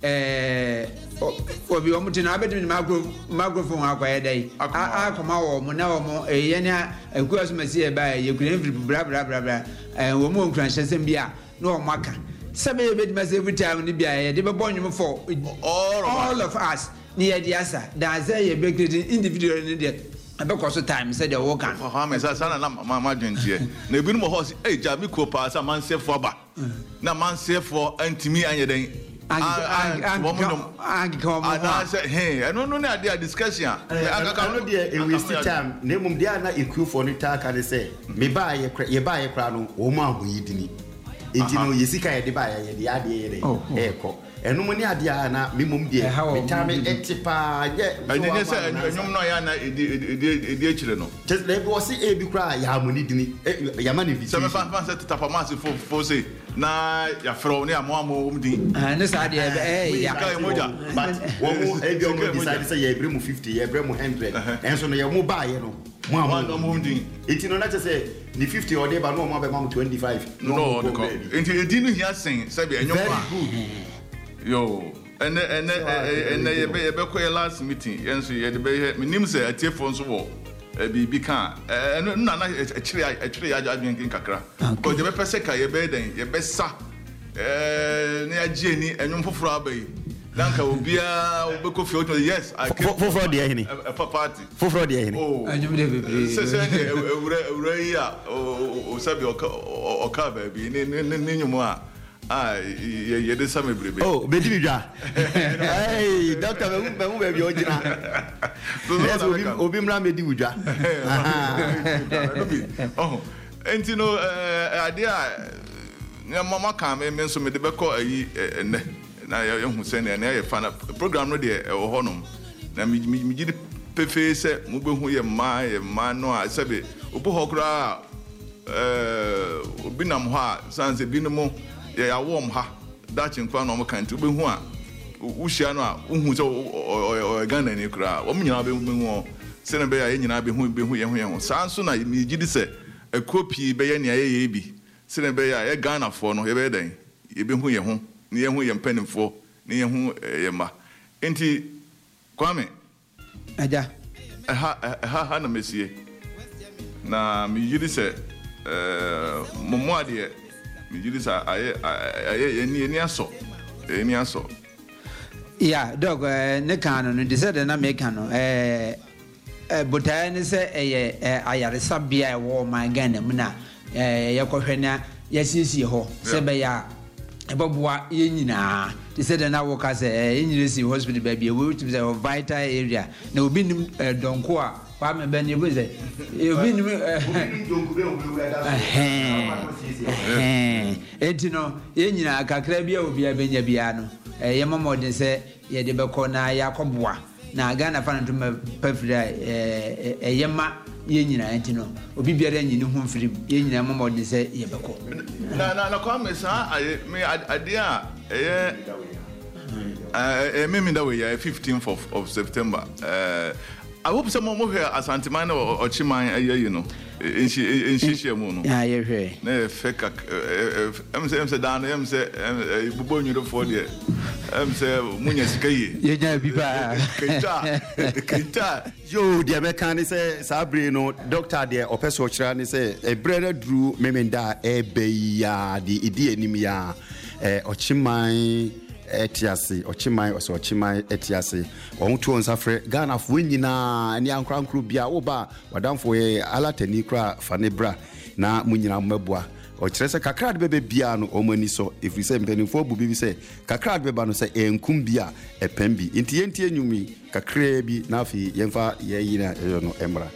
eh obi omo ti na abedimi microphone akwaye dai akoma wo mo na wo mo ye na ekuo so masi e ba ye kure bra bra bra bra eh wo mo nkran hyesem bia na wo maka Some every time ni bia de be bonwum for all, all of us near the answer that say you be creating individual in there because of time said the work and how many sana na mama dwentie na ebi no ho eh ja mi ko pa sa man sef aba na man sef for antimi anye den and and and come on say hey no no na dey discussion aka no dey e waste time na mum dey na eku for no ta ka dey say me ba ye ye ba ye kra no o ma ho yidini enti no yesika ye dey ba ye dey ade ye dey e ko enu mo ni ade na me mum dey me time etipa ye enye say enyum no ya na edi edi echire no just le bo si e bi kra ya mo ni dini ya ma ni vi se me fa fa say tapa ma se fo fo say na ya fro ne amo amo um din ah ne sa de eh ya ka moja but wo mo e bi o mo decide say ye bre mu fifty ye bre mu one hundred enso no ye mo ba ye no mo amo um din enti no na che say ni fifty or dey ba no mo be ma twenty-five no no enti edi no hia sen say be enyom ba yo ene ene ene ye be ye be ko last meeting yenso ye de be minim say atiefo nso wo bi bi kan eno na na echire echire ya adwen kin kakra ko de be pese ka ye be den ye be sa eh ne agye ni enwom foforo abai danka obia obeko fi oto yes I foforo de hini a party foforo de hini enwom de be se se ne ewure ewure ya o sabi o o ka ba bi ni ni nyumo a ah ye ye de same brebe oh be di bidwa hey doctor be be be bi ojina yes obi obi mra me di bidwa oh enti no eh ade a na mama kan me nso me de be ko ayi ene na ye hu se ne na ye fa na program no de e wo honom na mi mi gi pefe se mo be hu ye ma ye ma no a se be obo hokra eh obi nam ho a sanse bi no mo ya warm ha dachi nkwa no mo kan ti obehu a uhia no a uhu se o Ghana ni kura wo nyina be hu se na be ya nyina be hu be hu ye hu ye hu sanso na mi gidi se ekopi be ye ne ye ye bi se na be ya ye Ghana fo no ye be den ye be hu ye hu ne ye hu ye mpanimfo ne ye hu ye ma enti Kwame aja ha ha ha na mesie na mi gidi se eh momo ade mi jiri sa aye aye eni eni aso eni aso yeah dog ne kan no de se de na me kan no eh eh botai ne se eye ayare sabia e wo man Ghana mu na eh yakwohwe na yasiesie ho se be ya eboboa ye nyina de se de na wo ka se enyiresi hospital ba bia we to be vital area na obi nim donko a kwa me be ne bu se obi nim donko be obi we da eh enti no ye nyina kakra bia obi abenya bia no ye mamodin se ye de be ko na yakoboa na Ghana fa nto pafira eh yema ye nyina enti no obi biara nyini hu mfiri ye nyina mamodin se ye be ko na na na kwa me sa aye me ade a eh eh me me da we ya fifteenth of of September eh I hope some more here as Antimano or Chiman a year, you know. In she in she moon. Yeah, you're very. No, fake. I'm saying, down, I'm saying, Bubon, you for the I'm saying, Munya, you know, people. Yo, the American say, Sabrino, Doctor, dear, or Peso Chan say, a brother drew Memenda, a beya, the idiot, Nimia, or Chimai. Etiase ochimai oso ochimai etiase onto onsafre Ghana fo nyina ani ankran kru bia oba wadamfo ye alatani kra fanebra na munyina mmabua ochirese kakra de bebe bia no omani so ifri se mpanimfo bu bi se kakra de beba no se enkum bia epembi nti yenti enyumi kakra bi na afi yemfa ye yina eyo no emra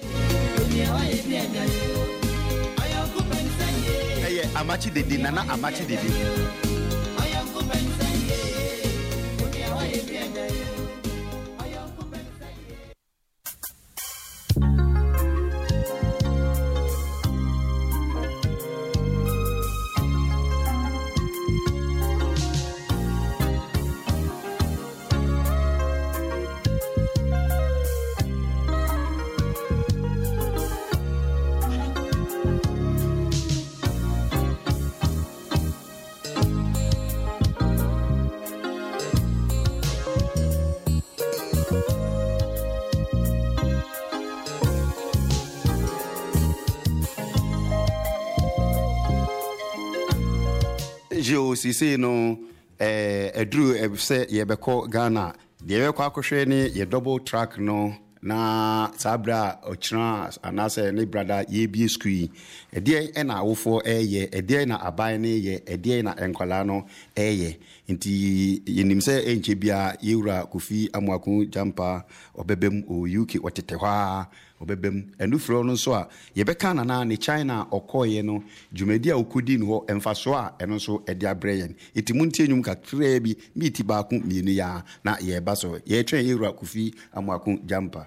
eye amachi dede nana amachi dede Jo sisi no eh edru e se ye beko Ghana de ye kwa kohwe ni ye double track no na sabra ochra anase ne brother ye bi school ede e na awofo eye ede na aban ne ye ede na enkwala no eye nti yenim se enche bia yewura Kofi Amoako Jampa obebem o U K otete hwa obebem enu fro no so a yebeka na na ne China okoye no dwumadi a okodi no ho emfaso a eno so ede abreyen etimu ntie nyum kakra bi miti ba ku mienu ya na ye ba so ye twen yewura Kofi Amoako Jampa.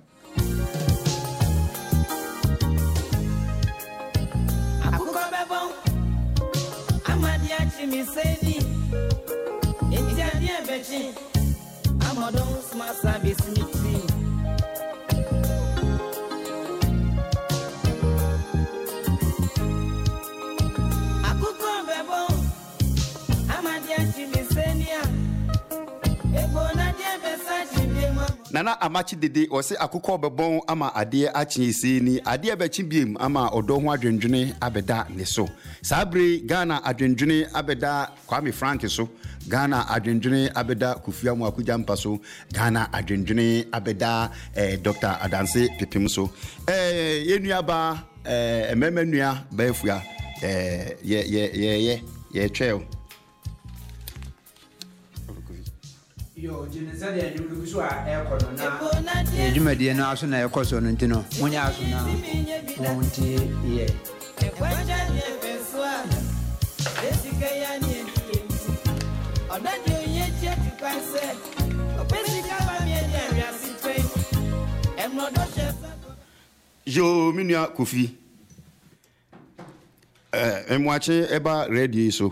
Nana amachi dede ose akukọ bebon ama ade achiesi ni ade bechi biem ama odo ho adwendwene abeda ne so sabre Ghana adwendwene abeda Kwame Frank so Ghana adwendwene abeda Kofi Amoako Jampa so Ghana adwendwene abeda eh, Doctor Adanse Pepim so eh yenuaba eh ememnua baafua eh ye ye ye ye ye twel yo jinesa de ndu so a e kono na e dwumadi no aso na e koso no ntino munya aso na wonti ye e kwaja ne pesua esika ya ni odadi onye che tikwanse opesika ba mi e riasi twen e modo chef yo minua Kofi eh emwache eba ready so.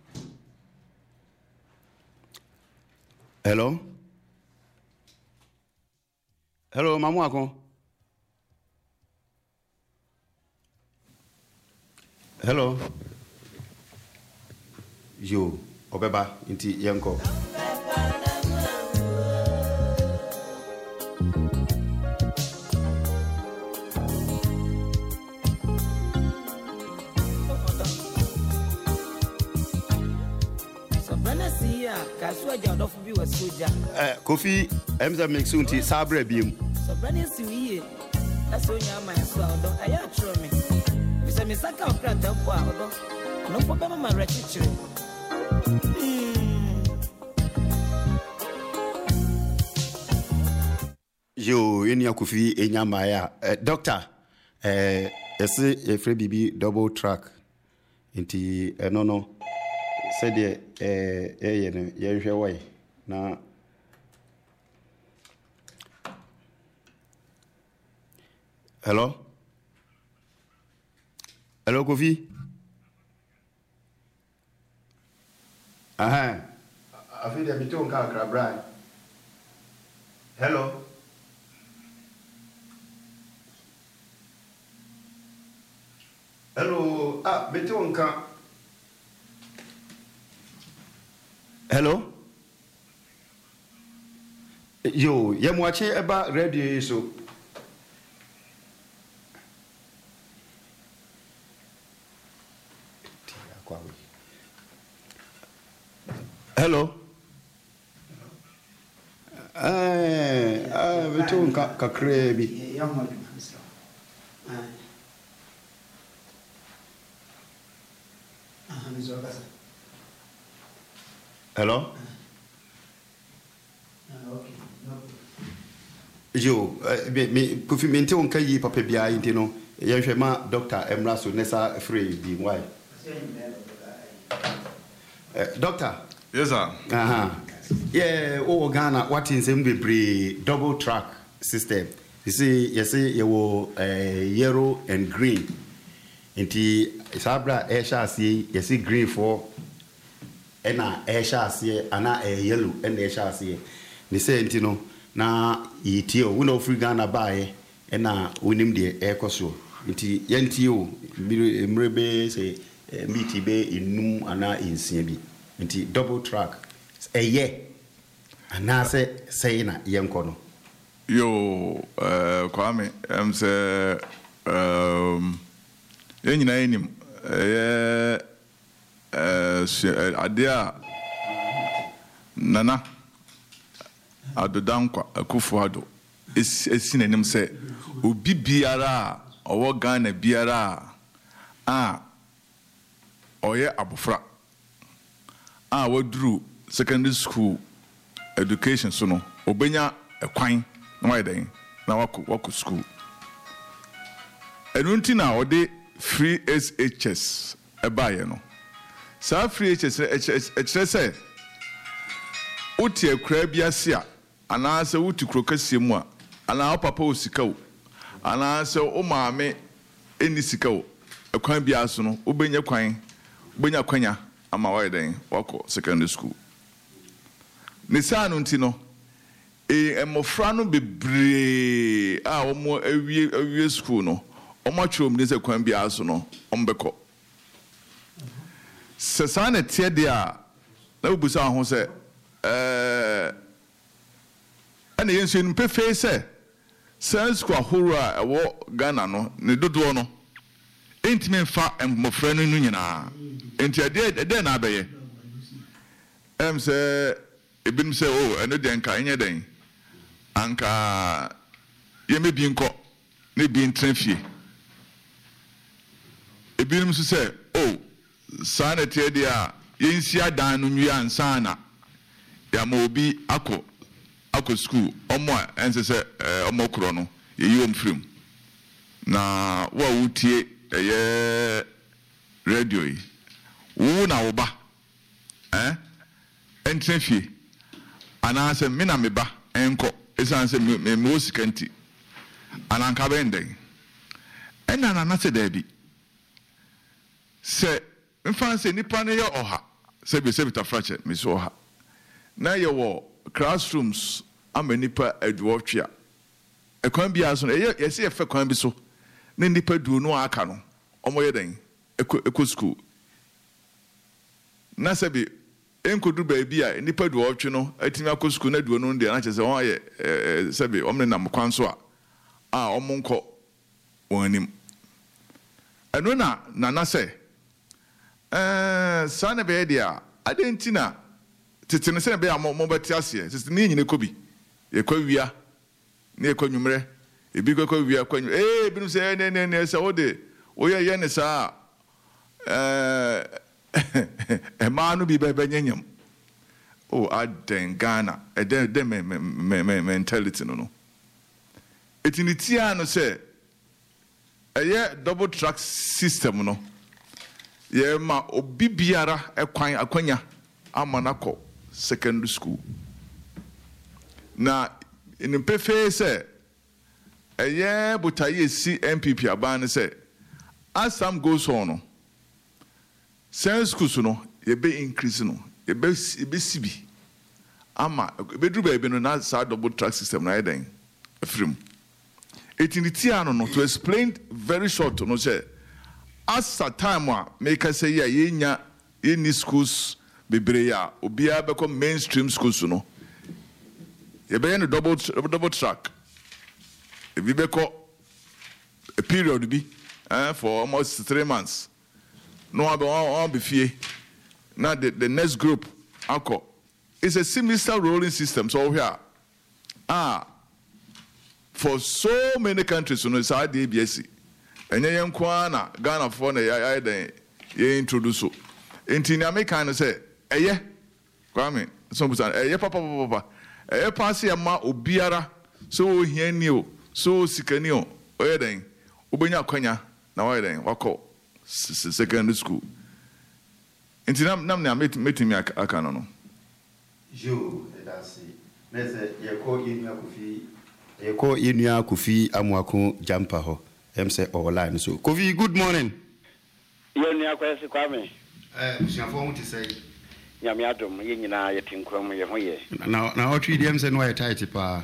Hello? Hello, Mamuako? Hello? Yo, Obeba, inti yanko. Eh, Kofi, emza mixunti sabre biem. So brani siwiye. That's when you my so do. Aya tro me. Bisa mi saka okra tempo a odo. No problem ma rechichire. Yo, eni Kofi enyama ya. Eh, doctor, eh ese efre bibi double track. Inti eh, no no. Said eh eh eh no ye hwe wai na Hello? Hello, Kofi? Aha. Afi de biton ka krabra. Hello? Hello? Ah, biton ka. Hello? Yo, yemwache eba radio so. Hello? Eh, ah, betu ka kakrebi. Hello? Yo, me me Kofi mente on kai papa bia inte no. Ye hwe ma Doctor Emra so nesa free di why. Eh, doctor. Yes, sir. Uh-huh. Yeah, oh Ghana, what in some be double track system. You see, you see, you will uh, yellow and green. Inti sabra air see, you see green for ena air see, ana a yellow and air see. They say, you know, na itio, we know free Ghana buy, ena winim the air coso. Inti yentio, mrebe say, miti be in num ana in Sibi. Inti double track a ye anase say na yenkono yo uh Kwame em say um yenyina enim eh eh adia nana adodankwa Akufo-Addo esi n'anim sɛ obi biara a ɔwɔ Ghana biara a ɔyɛ abofra a waduru secondary school education so no obenya ɛkwan na wayɛ dɛn na wako wako school ɛno nti na ɔde free S H S ɛbaeɛ no saa free H S ɛkyerɛ sɛ wote akura bi ase a anaasɛ wote kuro kɛseɛ mu a anaa papa wɔ sika wo anaasɛ wo maame ɛni sika wo ɛkwan bi aso no wobɛnya kwan wobɛnya kwanya ama wayɛ dɛn wakɔ secondary school ne saa no nti no e mmɔfra no bebree a wɔn awie awie school no wɔn atwerɛ mu ne sɛ kwan bi aso no wɔn bɛkɔ sɛ saa na teɛ deɛ a na wobusa ho sɛ ɛɛ ɛna yɛn nso nipa fee sɛ science school ahorow a ɛwɔ Ghana no ne dodoɔ no ntumi mfa mmɔfra no no nyinaa nti ɛdeɛ ɛdeɛ na abɛyɛ ɛm sɛ ebinom sɛ o ɛno deɛ nka ɛnyɛ dɛn anka yɛmɛbi nkɔ ne bi ntena fie ebinom nso sɛ o saa na teɛ deɛ a yɛnsi adan no nwie ansa na yɛama obi akɔ akɔ school ɔmo a ɛnsɛ sɛ ɔmo korɔ no yɛyi wɔm firim na wo a wotie ɛyɛ radio yi wo na wo ba eh ɛntena fie anaasɛ me na me ba ɛnkɔ ɛsiane sɛ me me wɔ sika nti ananka bɛndɛn ɛna nana sɛ daabi sɛ mfa sɛ nipa no yɛ ɔha sɛ bi sɛ bitafrakyɛ me so ɔha na yɛwɔ classrooms ama nipa aduɔtwe a ɛkwan bi aso no ɛyɛ yɛsɛ yɛfɛ kwan bi so ne nipa duo no aka no ɔmo yɛ dɛn ɛkɔ ɛkɔ school na sɛ bi enkodu baabi a nipa duɔtwe no atimi akɔ school na duo no deɛ na kyerɛ sɛ wɔn ayɛ ɛɛ sɛ bi ɔmo ne nam kwan so a a ɔmo nkɔ wɔn anim ɛno na nana sɛ ɛɛ saa na bɛyɛ deɛ a ade nti na tete ne sɛ bɛyɛ a mo bɛte aseɛ tete ne nyine kɔ bi yɛkɔ wia ne yɛkɔ nwummerɛ ebi kɔ wia kɔ nwummerɛ ee ebi no sɛ ne ne ne sɛ wode woyɛ yɛ ne saa ɛɛ ɛmaa no bi bɛbɛnyɛnyam o adan Ghana ɛdɛn dɛn mɛ mɛ mɛ mentality no no eti ne tia no sɛ ɛyɛ double track system no yɛ ma obi biara ɛkwan akwanya ama nakɔ secondary school na in pefee sɛ ɛyɛ botaye si M P P aban ne sɛ as time goes on no science schools no yɛbɛ increase no yɛbɛ yɛbɛ si bi ama ebeduru baabi no na saa double track system na yɛdan afirim etiniti ano no to explain very short no sɛ as a time a make us say yɛ yɛnya yɛni schools bebree a obiara bɛkɔ mainstream schools no yɛbɛyɛ no double double track ebi bɛkɔ a period bi eh, for almost three months no one one be fie now the, the next group akɔ it's a similar rolling system so here ah for so many countries you know it's hard A B S ɛnyɛ yɛn nko na Ghana for na yɛ yɛ yɛ introduce so nti na America no say ɛyɛ kwame so busan ɛyɛ papa papa papa ɛyɛ pass yɛ ma obiara so ohia ni o so sikani o ɔyɛ den obenya kwanya na ɔyɛ den wakɔ secondary school nti nam nam na metimi aka no no jo edasi mese yɛkɔ yɛnua kofi yɛkɔ yɛnua kofi amuako jampa hɔ em say online so Kofi, good morning. Yɛnua kwesi kwame eh busuafo mu te sɛ nyame adom yɛ nyinaa yɛ tinkrom yɛ ho yɛ na na otwi dem sɛ no yɛ tight pa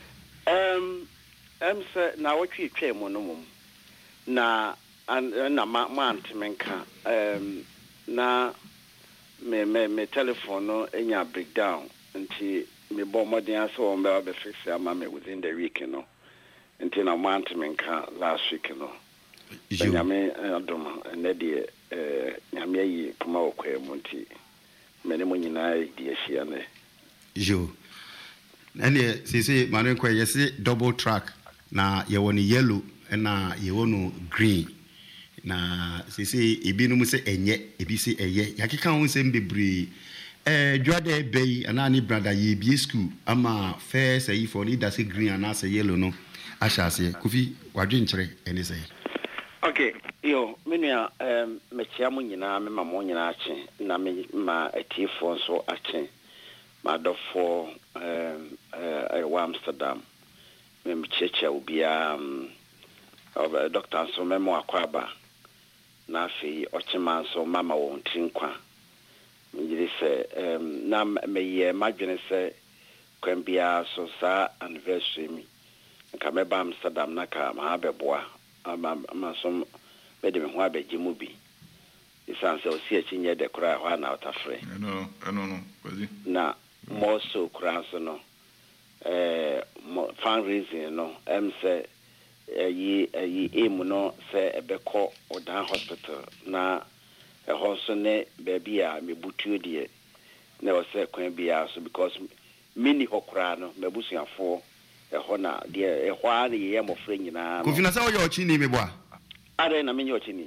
um em sɛ na wotwi twɛ mu no mum na na ma mant menka um na me me me telephone no enya breakdown nti me bɔ modern aso on be be fix ama me within the week no nti na mant menka last week no nyame adom na de eh nyame yi kuma okwa mu nti mene mo nyinaa di ahia ne jo and say say Manuel Kwe say double track na ye woni yellow na ye wono green na say say ebi no mu say enye ebi say eye yakeka ho say mbebri eh dwade bay anani brother ye bi school ama first say for leader say green and say yellow no ashase Kofi wadwe nkyere ene say okay yo menua um mechia mu nyina me ma mo nyina ache na me ma atifo so ache ma dofo um uh wa Amsterdam me mcheche obia um Doctor so memo akwaba na afi ochima so mama wo ntinkwa mjiri se um na me ye madwene se kwambia so sa anniversary mi nka me ba Amsterdam na ka ma abeboa ama ama so bede me ho abeji mu bi isanse osi echi nye de kura ho na otafre no no no kwazi na mo so kura so no eh fundraising no em se yi yi emu no se ebeko odan hospital na e ho so ne baby a mebutuo die na o se kwan bia so because mini hokura no mebusuafo e ho na de e ho a ne ye mo frɛ nyina Kofi na sa wo yo chi ni me boa are na me yo chi ni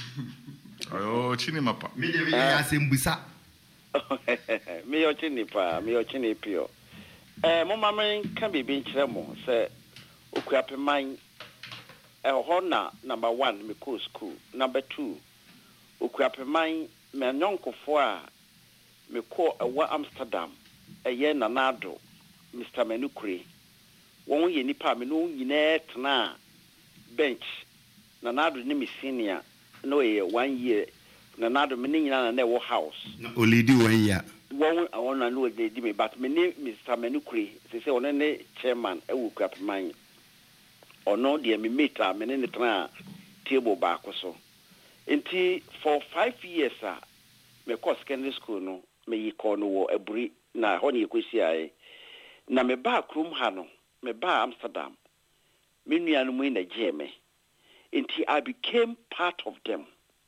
ayo chi ni mapa me de be ya sembusa me yo chi ni pa me yo chi ni pio eh mo mama kan bibi nkyerɛ mo se okuape man eh ho na number one me ko school number two okuape man me nyonkofo a me ko ewa Amsterdam eye nanado Mister Menukuri won ye nipa me no nyina tena bench nanado ni me senior no ye one year nanado me nyina na wo house olidi one year won won na no dey me but me ni Mister Menukuri say say on ne chairman e wo okuape man ono de me meter me ne tena table back so enti for five years a me course secondary school no me yi ko no wo aburi na ho ne ekosi ai na me ba krum ha no me ba Amsterdam me nua no mu na jeme enti I became part of them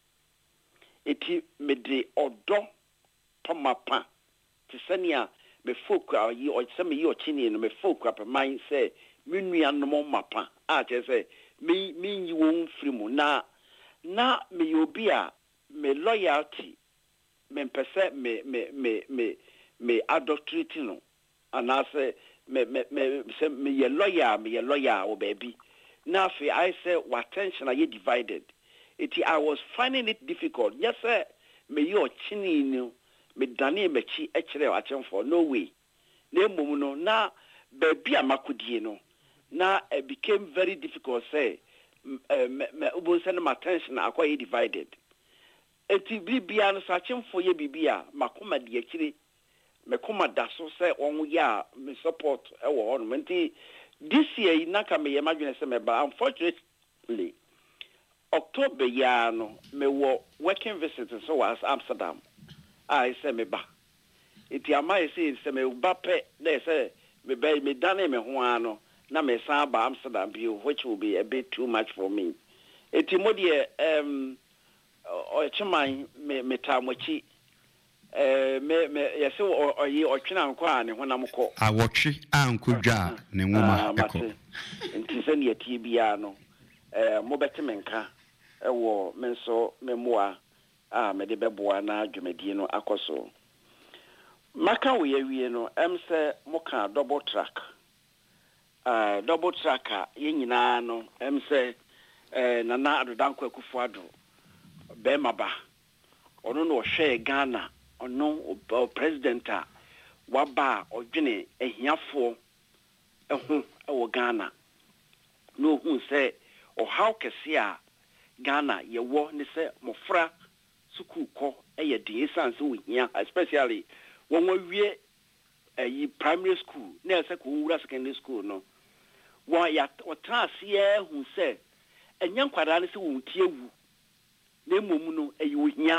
enti me de odo pamapa ti sania me folk yi o se me yi o chini no me folk up mind say me nua no mo mapa a che say me me yi won free mu na na me yobi a me loyalty me pese me me me me me adulterate no and I say me me me say me ye lawyer me ye lawyer o baby na fe I say what attention are you divided it I was finding it difficult yes sir me yo chini no me dani me chi e kire wa for no way na mum no na baby amakudie no na it became very difficult say me me ubo send my attention akwa divided eti bibia no sachemfo ye bibia makoma de akire me koma da so say on ya me support e wo ho no enti this year na ka me ye madwene se me ba unfortunately October ya no me wo working visit so was Amsterdam I say me ba eti amai say se me ba pe na say me ba me dane me ho ano na me san ba Amsterdam bi which will be a bit too much for me eti modie um o chiman me metamochi eh me me yese oyi otwena nko a ne honam ko awotwe ankodwa ne nwoma eko nti se ne yati bia no eh mo betemenka ewo menso memoa a me de beboa na dwumadi no akoso maka wo yawie no em se mo ka double track uh double track ye nyina no em se eh nana adodanko akufuado be maba ono no hwe Ghana ono president a waba odwene ehiafo ehu ewo Ghana no hu se o how kese a Ghana ye wo ne se mofra suku ko eye de sanse wo hia especially won wie eh primary school na se ko wura secondary school no wo ya o trase ye hu se enya nkwara ne se wo tiewu na emom no eye wo hia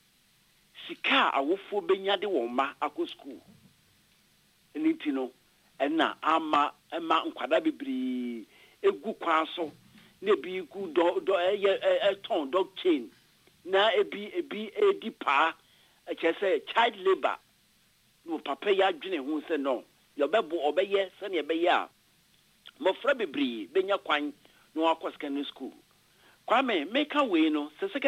sika awofo benya de wo ma akọ school eniti no ena ama ema nkwada bibiri egu kwa so na bi ku do do eye eton dog chain na ebi ebi edi pa e che say child labor no papa ya dwene hu se no yobebo obeye se ne beye a mofra bebree benya kwan no akọ secondary school kwame make a way no se